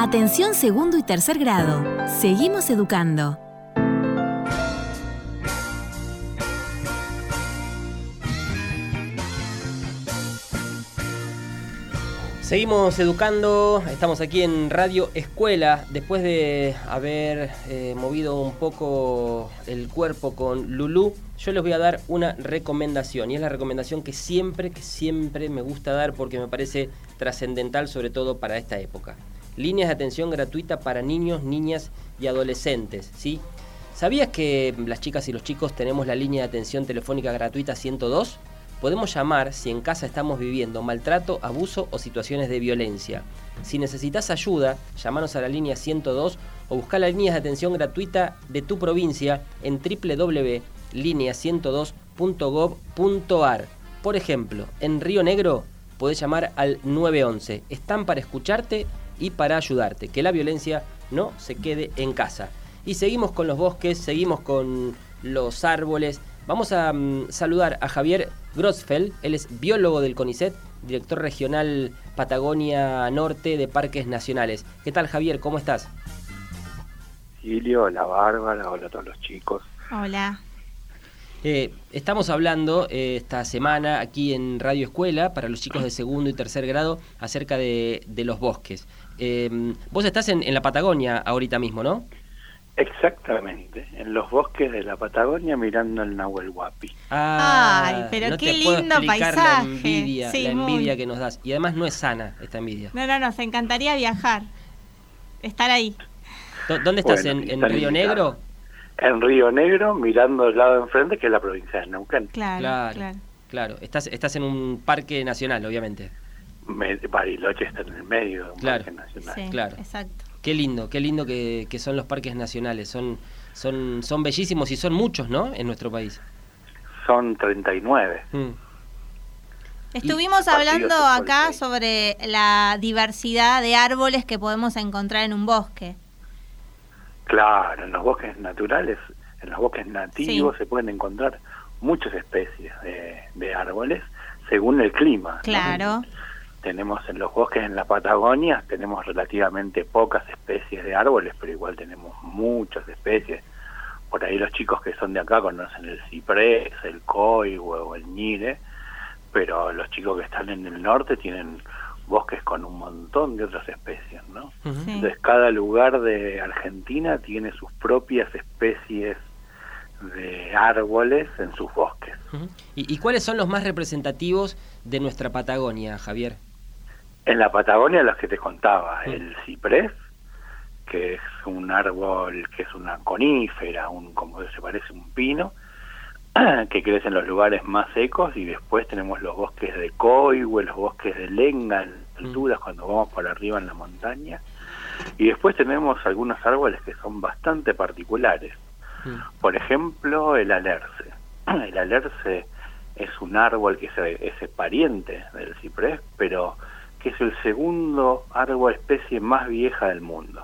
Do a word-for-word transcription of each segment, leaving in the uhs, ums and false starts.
Atención segundo y tercer grado. Seguimos educando. Seguimos educando, estamos aquí en Radio Escuela, después de haber eh, movido un poco el cuerpo con Lulú. Yo les voy a dar una recomendación, y es la recomendación que siempre, que siempre me gusta dar porque me parece trascendental, sobre todo para esta época. Líneas de atención gratuita para niños, niñas y adolescentes, ¿sí? ¿Sabías que las chicas y los chicos tenemos la línea de atención telefónica gratuita ciento dos? Podemos llamar si en casa estamos viviendo maltrato, abuso o situaciones de violencia. Si necesitas ayuda, llamanos a la línea ciento dos o busca las líneas de atención gratuita de tu provincia en doble u doble u doble u punto línea ciento dos punto gov punto ar. Por ejemplo, en Río Negro podés llamar al nueve once. Están para escucharte y para ayudarte. Que la violencia no se quede en casa. Y seguimos con los bosques, seguimos con los árboles. Vamos a um, saludar a Javier Grossfeld, él es biólogo del CONICET, director regional Patagonia Norte de Parques Nacionales. ¿Qué tal, Javier? ¿Cómo estás? Silvio, hola Bárbara, hola a todos los chicos. Hola. Eh, estamos hablando eh, esta semana aquí en Radio Escuela para los chicos de segundo y tercer grado acerca de, de los bosques. Eh, vos estás en, en la Patagonia ahorita mismo, ¿no? Exactamente, en los bosques de la Patagonia mirando el Nahuel Huapi. Ah, Ay, pero no qué te puedo lindo explicar paisaje. La envidia, Sí, la envidia muy. que nos das. Y además no es sana esta envidia. No, no, nos encantaría viajar, estar ahí. D- ¿Dónde estás? Bueno, ¿En, en están Río invitados. Negro? En Río Negro, mirando al lado de enfrente, que es la provincia de Neuquén. Claro, Claro, claro. claro. Estás, estás en un parque nacional, obviamente. Me- Bariloche está en el medio de un Claro. parque nacional. Sí, Claro. exacto. Qué lindo, qué lindo que, que son los parques nacionales. Son, son, son bellísimos y son muchos, ¿no? En nuestro país. Son treinta y nueve. Mm. Estuvimos partidos hablando de acá Coldplay. sobre la diversidad de árboles que podemos encontrar en un bosque. Claro, en los bosques naturales, en los bosques nativos Sí. se pueden encontrar muchas especies de, de árboles según el clima, ¿no? Claro. Tenemos en los bosques en la Patagonia, tenemos relativamente pocas especies de árboles, pero igual tenemos muchas especies. Por ahí los chicos que son de acá conocen el ciprés, el coigüe o el ñire, pero los chicos que están en el norte tienen bosques con un montón de otras especies, ¿no? Ujú. Sí. Entonces cada lugar de Argentina tiene sus propias especies de árboles en sus bosques. Ujú. ¿Y, ¿Y cuáles son los más representativos de nuestra Patagonia, Javier? En la Patagonia, los que te contaba, Mm. el ciprés, que es un árbol, que es una conífera, un como se parece a un pino, que crece en los lugares más secos, y después tenemos los bosques de coigüe, los bosques de lenga en alturas, cuando vamos por arriba en la montaña, y después tenemos algunos árboles que son bastante particulares. Mm. Por ejemplo, el alerce. El alerce es un árbol que es, es pariente del ciprés, pero que es el segundo árbol especie más vieja del mundo.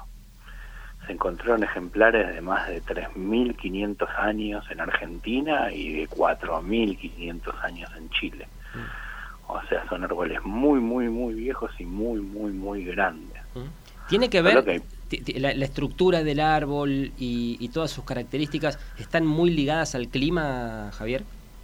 Se encontraron ejemplares de más de tres mil quinientos años en Argentina y de cuatro mil quinientos años en Chile. O sea, son árboles muy, muy, muy viejos y muy, muy, muy grandes. Ujú. ¿Tiene que Solo ver, que- ti- ti- la, la estructura del árbol y, y todas sus características están muy ligadas al clima, Javier?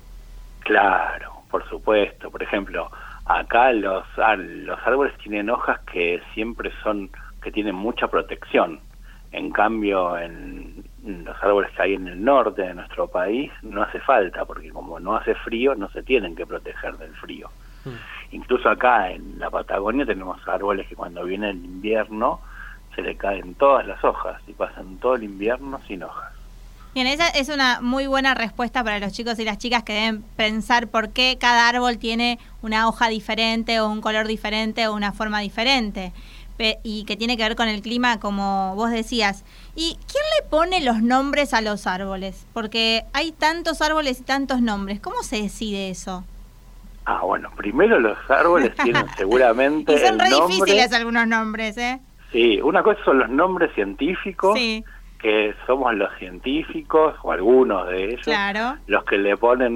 Claro, por supuesto. Por ejemplo, acá los, ar- los árboles tienen hojas que siempre son, que tienen mucha protección. En cambio, en los árboles que hay en el norte de nuestro país no hace falta, porque como no hace frío, no se tienen que proteger del frío. Mm. Incluso acá en la Patagonia tenemos árboles que cuando viene el invierno se le caen todas las hojas y pasan todo el invierno sin hojas. Bien, esa es una muy buena respuesta para los chicos y las chicas que deben pensar por qué cada árbol tiene una hoja diferente o un color diferente o una forma diferente. Pe- y que tiene que ver con el clima, como vos decías. ¿Y quién le pone los nombres a los árboles? Porque hay tantos árboles y tantos nombres. ¿Cómo se decide eso? Ah, bueno, primero los árboles tienen seguramente Y son el re nombre. difíciles algunos nombres, ¿eh? Sí, una cosa son los nombres científicos, Sí, que somos los científicos, o algunos de ellos, claro. los que le ponen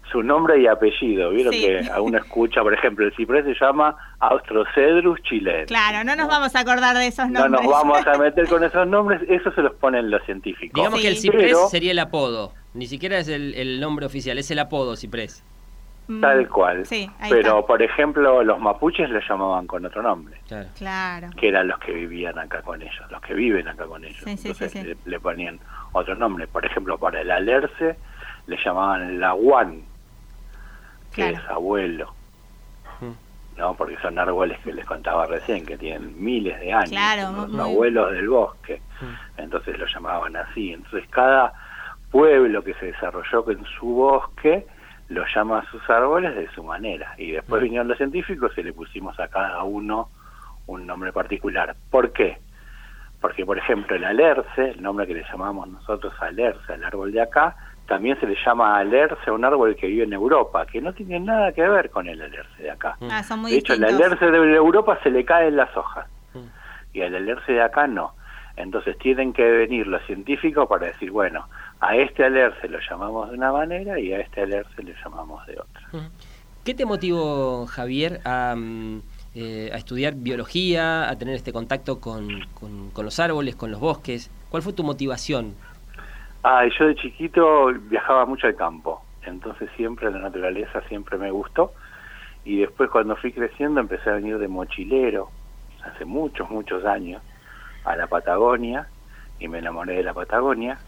su nombre y apellido. Vieron Sí. que uno escucha, por ejemplo, el ciprés se llama Austrocedrus chilensis. Claro, no nos vamos a acordar de esos No nombres. nos vamos a meter con esos nombres, eso se los ponen los científicos. Digamos Sí. que el ciprés Pero- sería el apodo, ni siquiera es el, el nombre oficial, es el apodo ciprés. Mm, Tal cual. Sí, ahí Pero, está. por ejemplo, los mapuches lo llamaban con otro nombre, Claro. Claro. que eran los que vivían acá con ellos, los que viven acá con ellos. Sí, sí, Entonces sí, sí. Le, le ponían otro nombre. Por ejemplo, para el alerce le llamaban laguán, que Claro. es abuelo, Mm. ¿no? Porque son árboles que les contaba recién, que tienen miles de años, Claro, son los muy- abuelos del bosque. Mm. Entonces lo llamaban así. Entonces cada pueblo que se desarrolló en su bosque lo llama a sus árboles de su manera. Y después vinieron los científicos y le pusimos a cada uno un nombre particular. ¿Por qué? Porque, por ejemplo, el alerce, el nombre que le llamamos nosotros alerce al árbol de acá, también se le llama alerce a un árbol que vive en Europa, que no tiene nada que ver con el alerce de acá. Ah, son muy De hecho, el distintos. alerce de Europa se le caen las hojas Mm. y al alerce de acá no. Entonces tienen que venir los científicos para decir, bueno, a este alerce lo llamamos de una manera y a este alerce le llamamos de otra. Mm. ¿Qué te motivó, Javier, a, mm, eh, a estudiar biología, a tener este contacto con, con, con los árboles, con los bosques? ¿Cuál fue tu motivación? Ah, y yo de chiquito viajaba mucho al campo, entonces siempre la naturaleza siempre me gustó. Y después cuando fui creciendo empecé a venir de mochilero, hace muchos, muchos años, a la Patagonia, y me enamoré de la Patagonia.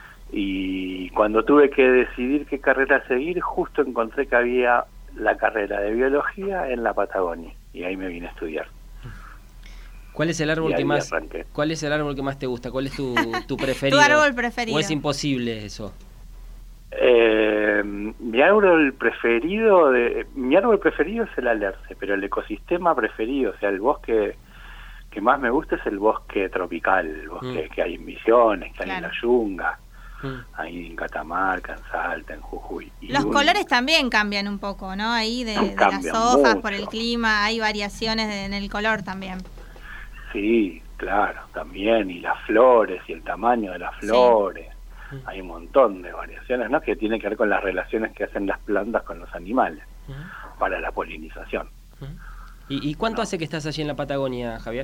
Y cuando tuve que decidir qué carrera seguir, justo encontré que había la carrera de biología en la Patagonia, y ahí me vine a estudiar. ¿Cuál es el árbol Y que ahí más arranqué. ¿Cuál es el árbol que más te gusta? ¿Cuál es tu, tu preferido? Tu árbol preferido. ¿O es imposible eso? Eh, mi árbol preferido de, mi árbol preferido es el alerce, pero el ecosistema preferido, o sea, el bosque que más me gusta es el bosque tropical, el bosque Mm. que hay en Misiones, que hay en Claro. la Yunga, Mm. ahí en Catamarca, en Salta, en Jujuy. Y Los un- colores también cambian un poco, ¿no? Ahí de, de las Cambian hojas, mucho. por el clima, hay variaciones de- en el color también. Sí, claro, también, y las flores, y el tamaño de las flores. Mm. Hay un montón de variaciones, ¿no? Que tiene que ver con las relaciones que hacen las plantas con los animales Mm. para la polinización. Mm. ¿Y, y cuánto No. hace que estás allí en la Patagonia, Javier?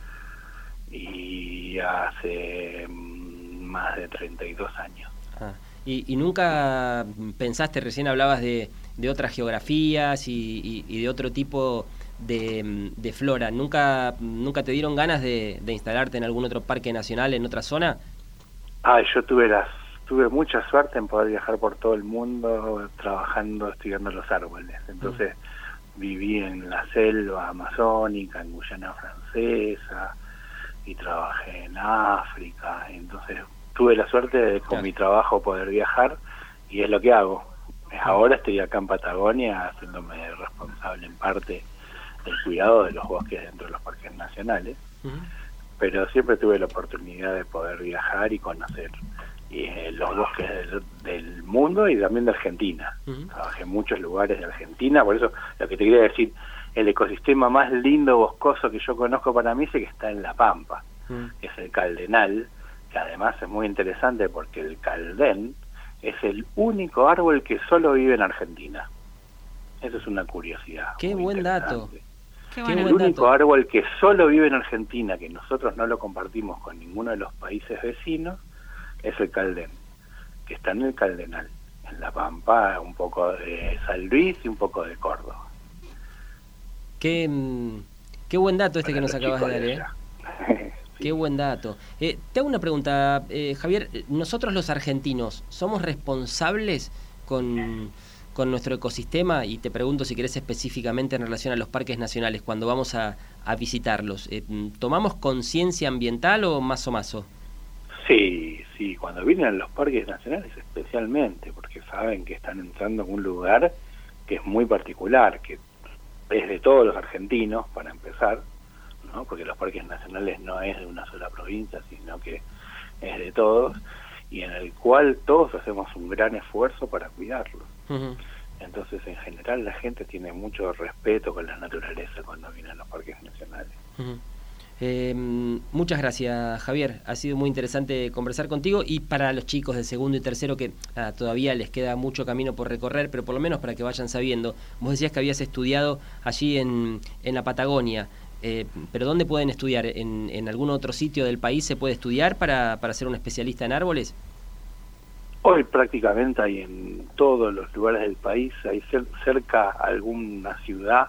Y hace mm, más de treinta y dos años. Ah, y, y nunca pensaste, recién hablabas de, de otras geografías y, y- y de otro tipo de, de flora, ¿nunca nunca te dieron ganas de, de instalarte en algún otro parque nacional, en otra zona? Ah, yo tuve las tuve mucha suerte en poder viajar por todo el mundo trabajando, estudiando los árboles. Entonces viví en la selva amazónica, en Guyana Francesa, y trabajé en África. Entonces tuve la suerte de con Claro. mi trabajo poder viajar, y es lo que hago. Ahora estoy acá en Patagonia haciéndome responsable en parte del cuidado de los bosques dentro de los parques nacionales, Ujú. pero siempre tuve la oportunidad de poder viajar y conocer eh, los bosques del, del mundo y también de Argentina. Ujú. Trabajé en muchos lugares de Argentina, por eso lo que te quería decir, el ecosistema más lindo boscoso que yo conozco para mí es el que está en La Pampa, Mm. que es el caldenal, que además es muy interesante porque el caldén es el único árbol que solo vive en Argentina. Eso es una curiosidad. Qué muy buen dato. interesante. Qué Qué bueno. El buen único dato. árbol que solo vive en Argentina, que nosotros no lo compartimos con ninguno de los países vecinos, es el caldén, que está en el Caldenal, en La Pampa, un poco de San Luis y un poco de Córdoba. Qué, mm, qué buen dato este Para que nos los acabas de chicos dar, ¿eh? allá. Sí. Qué buen dato. Eh, te hago una pregunta, eh, Javier. ¿Nosotros los argentinos somos responsables con, con nuestro ecosistema? Y te pregunto si querés específicamente en relación a los parques nacionales, cuando vamos a, a visitarlos. Eh, ¿Tomamos conciencia ambiental o más o más? Sí, sí, cuando vienen a los parques nacionales especialmente, porque saben que están entrando en un lugar que es muy particular, que es de todos los argentinos, para empezar, ¿no? Porque los parques nacionales no es de una sola provincia, sino que es de todos, y en el cual todos hacemos un gran esfuerzo para cuidarlos. Uh-huh. Entonces, en general, la gente tiene mucho respeto con la naturaleza cuando viene a los parques nacionales. Uh-huh. Eh, muchas gracias, Javier. Ha sido muy interesante conversar contigo, y para los chicos de segundo y tercero que ah, todavía les queda mucho camino por recorrer, pero por lo menos para que vayan sabiendo. Vos decías que habías estudiado allí en, en la Patagonia, eh, pero ¿dónde pueden estudiar? ¿En, en algún otro sitio del país se puede estudiar para, para ser un especialista en árboles? Hoy prácticamente hay en todos los lugares del país, hay cer- cerca alguna ciudad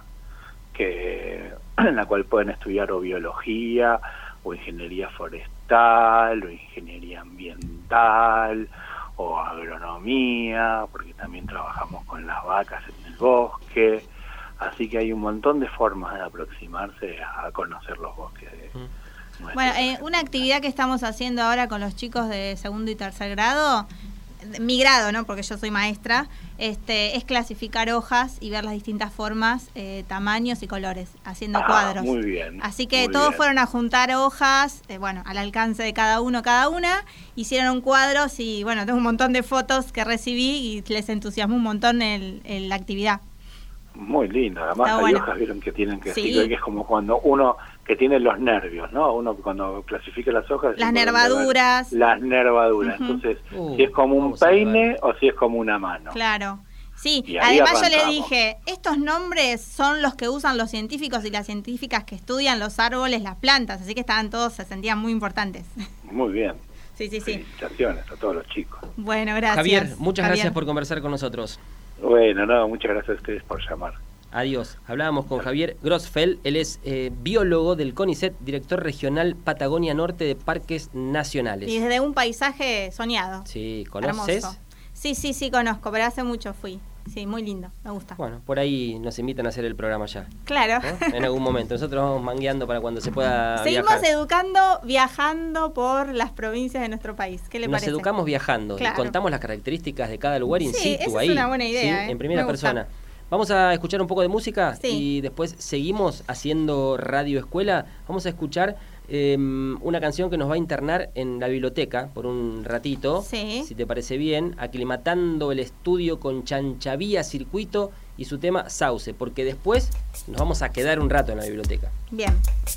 que en la cual pueden estudiar o biología, o ingeniería forestal, o ingeniería ambiental, o agronomía, porque también trabajamos con las vacas en el bosque, así que hay un montón de formas de aproximarse a conocer los bosques de nuestro Bueno, eh, planeta. una actividad que estamos haciendo ahora con los chicos de segundo y tercer grado, mi grado, ¿no? Porque yo soy maestra, este, es clasificar hojas y ver las distintas formas, eh, tamaños y colores, haciendo Ah, cuadros. muy bien, Así que muy todos bien. fueron a juntar hojas, eh, bueno, al alcance de cada uno, cada una, hicieron un cuadro y bueno, tengo un montón de fotos que recibí y les entusiasmó un montón el, el, la actividad. Muy lindo, además Está hay bueno. hojas, vieron, que tienen que Sí. decir, que es como cuando uno que tiene los nervios, ¿no? Uno cuando clasifica las hojas... Las siempre nervaduras. van Las nervaduras, Ujú. entonces, Uh, si es como un vamos a peine ver. o si es como una mano. Claro. Sí, Y ahí además yo le arrancamos. dije, estos nombres son los que usan los científicos y las científicas que estudian los árboles, las plantas, así que estaban todos, se sentían muy importantes. Muy bien. Sí, sí, sí. Felicitaciones a todos los chicos. Bueno, gracias. Javier, muchas Javier. gracias por conversar con nosotros. Bueno, no, muchas gracias a ustedes por llamar. Adiós. Hablábamos con Javier Grossfeld, él es eh, biólogo del CONICET, director regional Patagonia Norte de Parques Nacionales. Y desde un paisaje soñado. Sí, ¿conoces? Hermoso. Sí, sí, sí, conozco, pero hace mucho fui. Sí, muy lindo, me gusta. Bueno, por ahí nos invitan a hacer el programa ya, Claro. ¿no? En algún momento. Nosotros vamos mangueando para cuando se pueda Seguimos viajar. educando, viajando por las provincias de nuestro país. ¿Qué le Nos parece? educamos viajando, Claro. y contamos las características de cada lugar in Sí, situ, esa ahí. es una buena idea, ¿sí? ¿eh? En primera Me gusta. persona. Vamos a escuchar un poco de música Sí. y después seguimos haciendo Radio Escuela. Vamos a escuchar eh, una canción que nos va a internar en la biblioteca por un ratito, Sí. si te parece bien, aclimatando el estudio con Chanchavía Circuito y su tema Sauce, porque después nos vamos a quedar un rato en la biblioteca. Bien.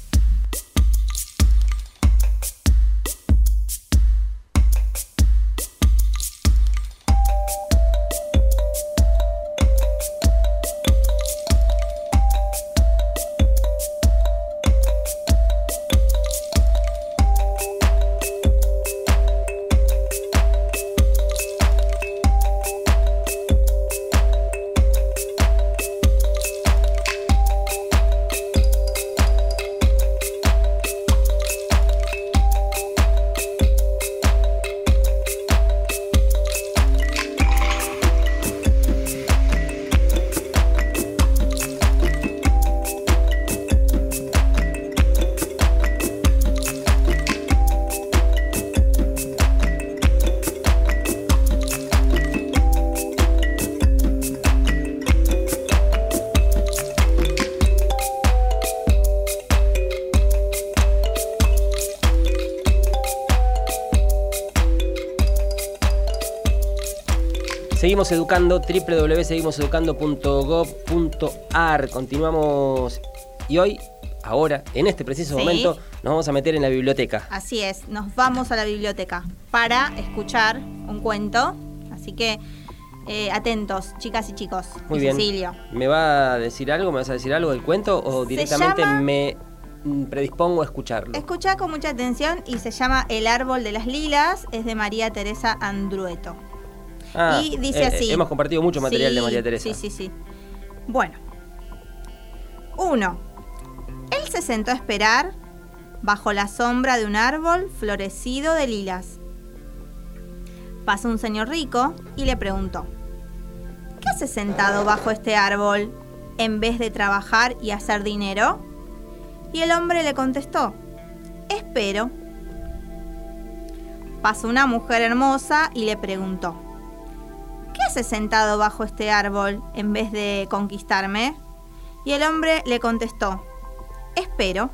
Seguimos educando, doble u doble u doble u punto seguimos educando punto gob punto ar. Continuamos y hoy, ahora, en este preciso Sí. momento, nos vamos a meter en la biblioteca. Así es, nos vamos a la biblioteca para escuchar un cuento. Así que eh, atentos, chicas y chicos. Muy Y bien. Cecilio. ¿Me va a decir algo? ¿Me vas a decir algo del cuento? ¿O Se directamente llama- me mm, predispongo a escucharlo? Escuchá con mucha atención y se llama El árbol de las lilas. Es de María Teresa Andrueto. Ah, y dice eh, así. Hemos compartido mucho material Sí, de María Teresa. Sí, sí, sí. Bueno. Uno. Él se sentó a esperar bajo la sombra de un árbol florecido de lilas. Pasó un señor rico y le preguntó: ¿qué haces sentado bajo este árbol en vez de trabajar y hacer dinero? Y el hombre le contestó: espero. Pasó una mujer hermosa y le preguntó: ¿qué haces sentado bajo este árbol en vez de conquistarme? Y el hombre le contestó: espero.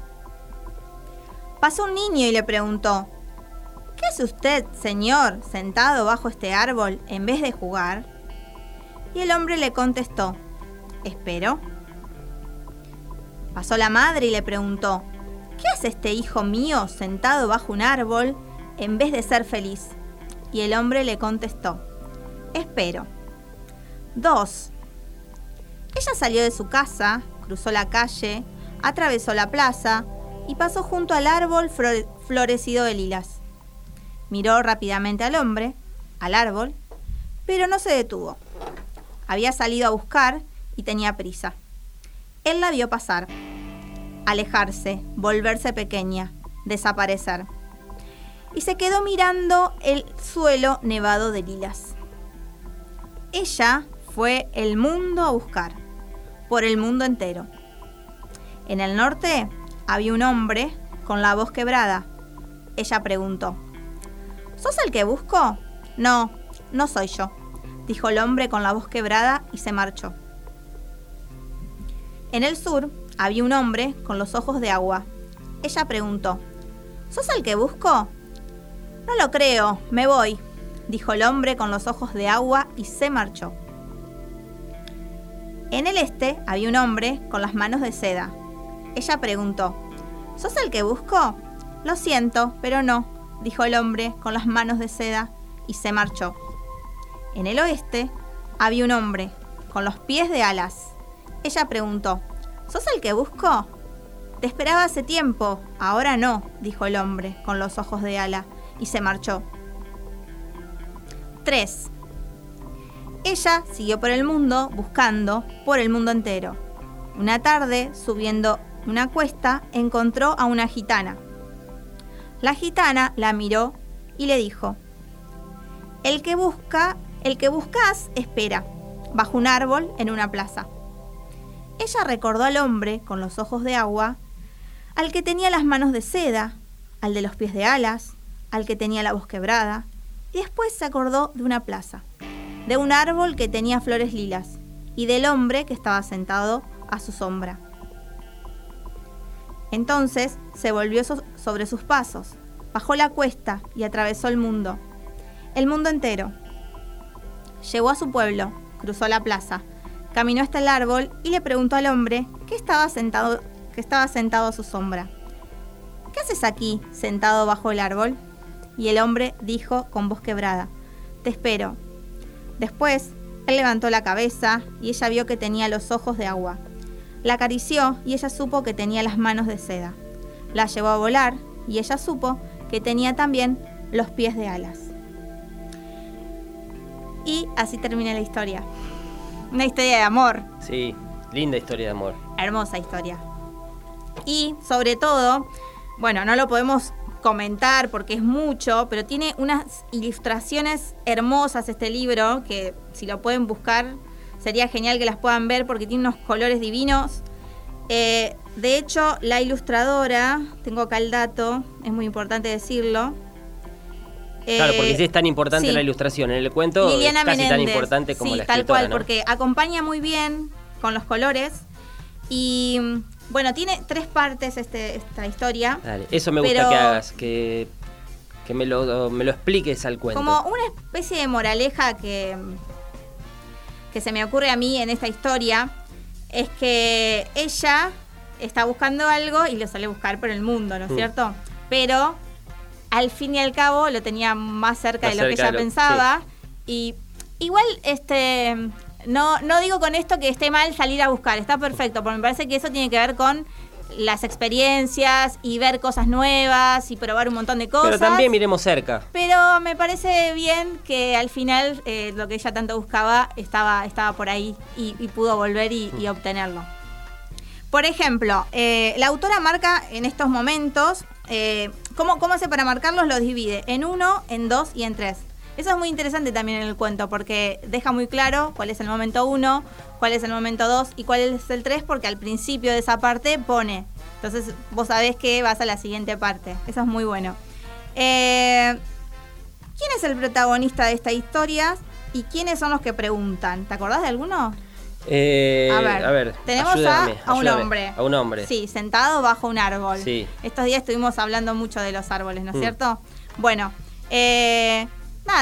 Pasó un niño y le preguntó: ¿qué hace usted, señor, sentado bajo este árbol en vez de jugar? Y el hombre le contestó: espero. Pasó la madre y le preguntó: ¿qué hace este hijo mío sentado bajo un árbol en vez de ser feliz? Y el hombre le contestó, espero. Dos. Ella salió de su casa, cruzó la calle, atravesó la plaza y pasó junto al árbol flore- florecido de lilas. Miró rápidamente al hombre, al árbol, pero no se detuvo. Había salido a buscar y tenía prisa. Él la vio pasar, alejarse, volverse pequeña, desaparecer. Y se quedó mirando el suelo nevado de lilas. Ella fue el mundo a buscar, por el mundo entero. En el norte había un hombre con la voz quebrada. Ella preguntó, ¿sos el que busco? No, no soy yo, dijo el hombre con la voz quebrada y se marchó. En el sur había un hombre con los ojos de agua. Ella preguntó, ¿sos el que busco? No lo creo, me voy, dijo el hombre con los ojos de agua y se marchó. En el este había un hombre con las manos de seda. Ella preguntó, ¿sos el que busco? Lo siento, pero no, dijo el hombre con las manos de seda y se marchó. En el oeste había un hombre con los pies de alas. Ella preguntó, ¿sos el que busco? Te esperaba hace tiempo, ahora no, dijo el hombre con los ojos de ala y se marchó. tres. Ella siguió por el mundo buscando por el mundo entero. Una tarde, subiendo una cuesta, encontró a una gitana. La gitana la miró y le dijo, El que busca, el que buscas, espera, bajo un árbol en una plaza. Ella recordó al hombre con los ojos de agua, al que tenía las manos de seda, al de los pies de alas, al que tenía la voz quebrada, y después se acordó de una plaza, de un árbol que tenía flores lilas, y del hombre que estaba sentado a su sombra. Entonces se volvió so- sobre sus pasos, bajó la cuesta y atravesó el mundo, el mundo entero. Llegó a su pueblo, cruzó la plaza, caminó hasta el árbol y le preguntó al hombre que estaba sentado, que estaba sentado a su sombra. ¿Qué haces aquí, sentado bajo el árbol? Y el hombre dijo con voz quebrada, Te espero. Después, él levantó la cabeza y ella vio que tenía los ojos de agua. La acarició y ella supo que tenía las manos de seda. La llevó a volar y ella supo que tenía también los pies de alas. Y así termina la historia. Una historia de amor. Sí, linda historia de amor. Hermosa historia. Y sobre todo, bueno, no lo podemos comentar porque es mucho, pero tiene unas ilustraciones hermosas este libro, que si lo pueden buscar sería genial que las puedan ver porque tiene unos colores divinos. Eh, de hecho, la ilustradora, tengo acá el dato, es muy importante decirlo. Claro, porque sí es tan importante sí. la ilustración. En el cuento Liliana es casi Menéndez, tan importante como sí, la tal escritora, cual, ¿no? porque acompaña muy bien con los colores. Y bueno, tiene tres partes este, esta historia. Dale, eso me gusta pero que hagas, que, que me, lo, me lo expliques al cuento. Como una especie de moraleja que, que se me ocurre a mí en esta historia, es que ella está buscando algo y lo sale a buscar por el mundo, ¿no es mm. cierto? Pero al fin y al cabo lo tenía más cerca más de lo cerca que ella lo, pensaba. Sí. Y igual, este, no, no digo con esto que esté mal salir a buscar, está perfecto, porque me parece que eso tiene que ver con las experiencias y ver cosas nuevas y probar un montón de cosas. Pero también miremos cerca. Pero me parece bien que al final eh, lo que ella tanto buscaba estaba, estaba por ahí y, y pudo volver y, y obtenerlo. Por ejemplo, eh, la autora marca en estos momentos, eh, ¿cómo, ¿cómo hace para marcarlos? Los divide en uno, en dos y en tres. Eso es muy interesante también en el cuento porque deja muy claro cuál es el momento uno, cuál es el momento dos y cuál es el tres, porque al principio de esa parte pone. Entonces vos sabés que vas a la siguiente parte. Eso es muy bueno. Eh, ¿Quién es el protagonista de esta historia y quiénes son los que preguntan? ¿Te acordás de alguno? Eh, a ver, a ver tenemos ayúdame, a, a un ayúdame, hombre. A un hombre. Sí, sentado bajo un árbol. Sí. Estos días estuvimos hablando mucho de los árboles, ¿no es mm. cierto? Bueno, eh, nada,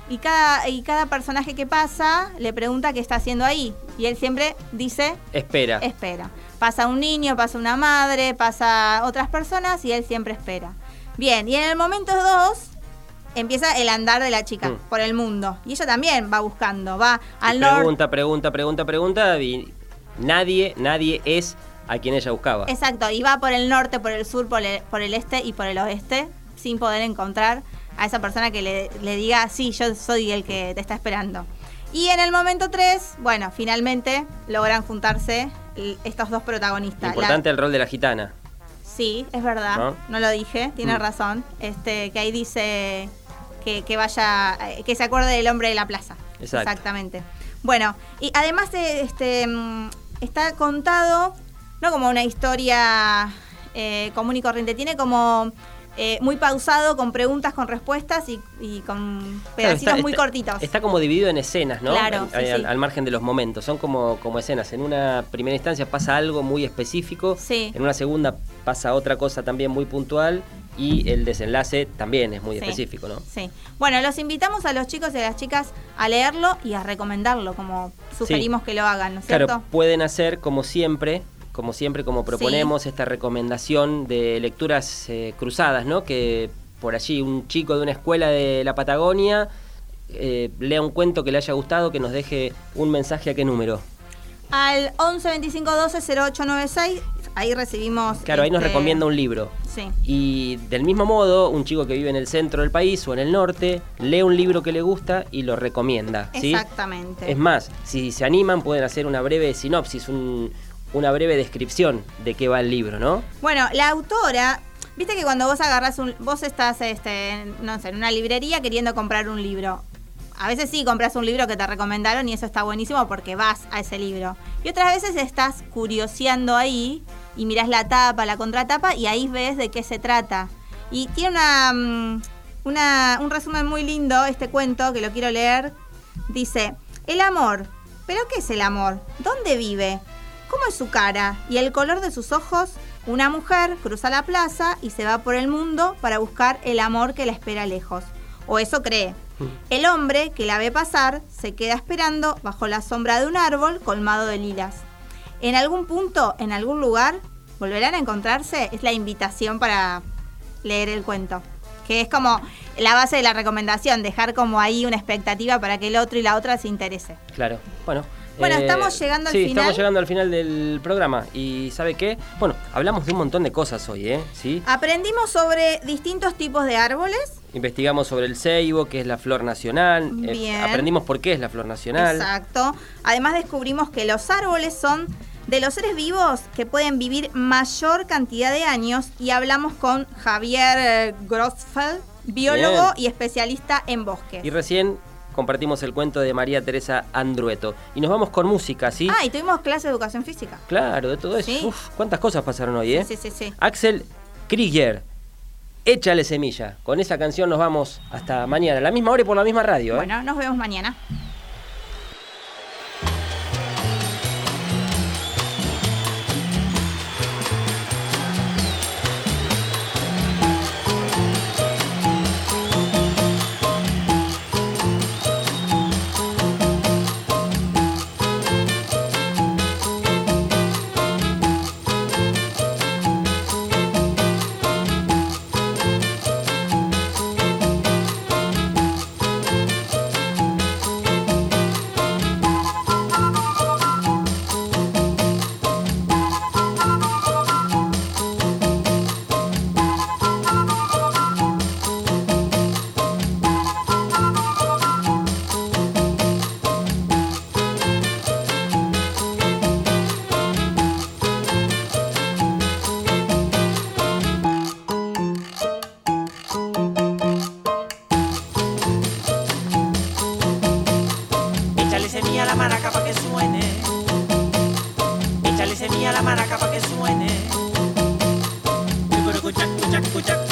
Y cada, y cada personaje que pasa le pregunta qué está haciendo ahí. Y él siempre dice... Espera. Espera. Pasa un niño, pasa una madre, pasa otras personas y él siempre espera. Bien, y en el momento dos empieza el andar de la chica mm. por el mundo. Y ella también va buscando, va al norte. Pregunta, pregunta, pregunta, pregunta. Y nadie, nadie es a quien ella buscaba. Exacto, y va por el norte, por el sur, por el, por el este y por el oeste, sin poder encontrar a esa persona que le, le diga, sí, yo soy el que te está esperando. Y en el momento tres, bueno, finalmente logran juntarse estos dos protagonistas. Importante la... el rol de la gitana. Sí, es verdad, no, no lo dije, tiene mm. razón. Este, que ahí dice que, que vaya, que se acuerde del hombre de la plaza. Exacto. Exactamente. Bueno, y además de, este, está contado, no como una historia eh, común y corriente, tiene como... Eh, muy pausado, con preguntas, con respuestas y, y con pedacitos claro, está, muy está, cortitos. Está como dividido en escenas, ¿no? Claro, al, sí, al, sí. al margen de los momentos. Son como, como escenas. En una primera instancia pasa algo muy específico. Sí. En una segunda pasa otra cosa también muy puntual. Y el desenlace también es muy sí, específico, ¿no? Sí. Bueno, los invitamos a los chicos y a las chicas a leerlo y a recomendarlo, como sugerimos sí. que lo hagan, ¿no es cierto? Claro, pueden hacer como siempre... como siempre, como proponemos, sí. esta recomendación de lecturas eh, cruzadas, ¿no? Que por allí un chico de una escuela de la Patagonia eh, lea un cuento que le haya gustado, que nos deje un mensaje. ¿A qué número? Al once veinticinco doce cero ocho noventa y seis, ahí recibimos... Claro, este... ahí nos recomienda un libro. Sí. Y del mismo modo, un chico que vive en el centro del país o en el norte, lee un libro que le gusta y lo recomienda, ¿sí? Exactamente. Es más, si se animan, pueden hacer una breve sinopsis, un... una breve descripción de qué va el libro, ¿no? Bueno, la autora, viste que cuando vos agarrás un... Vos estás, este, no sé, en una librería queriendo comprar un libro. A veces sí compras un libro que te recomendaron y eso está buenísimo porque vas a ese libro. Y otras veces estás curioseando ahí y mirás la tapa, la contratapa y ahí ves de qué se trata. Y tiene una, una, un resumen muy lindo este cuento, que lo quiero leer. Dice, el amor. ¿Pero qué es el amor? ¿Dónde vive? ¿Cómo es su cara y el color de sus ojos? Una mujer cruza la plaza y se va por el mundo para buscar el amor que la espera lejos. O eso cree. El hombre que la ve pasar se queda esperando bajo la sombra de un árbol colmado de lilas. En algún punto, en algún lugar, volverán a encontrarse. Es la invitación para leer el cuento. Que es como la base de la recomendación, dejar como ahí una expectativa para que el otro y la otra se interese. Claro, bueno... Bueno, eh, estamos llegando al sí, final. Sí, estamos llegando al final del programa. ¿Y sabe qué? Bueno, hablamos de un montón de cosas hoy, ¿eh? ¿Sí? Aprendimos sobre distintos tipos de árboles. Investigamos sobre el ceibo, que es la flor nacional. Bien. Eh, aprendimos por qué es la flor nacional. Exacto. Además descubrimos que los árboles son de los seres vivos que pueden vivir mayor cantidad de años. Y hablamos con Javier Grossfeld, biólogo Bien. y especialista en bosques. Y recién... compartimos el cuento de María Teresa Andrueto. Y nos vamos con música, ¿sí? Ah, y tuvimos clase de educación física. Claro, de todo eso. ¿Sí? Uf, cuántas cosas pasaron hoy, ¿eh? Sí, sí, sí. Axel Krieger, Échale semilla. Con esa canción nos vamos hasta mañana, a la misma hora y por la misma radio, ¿eh? Bueno, nos vemos mañana. Échale semilla a la maraca pa' que suene. Cuchac, cuchac, cuchac.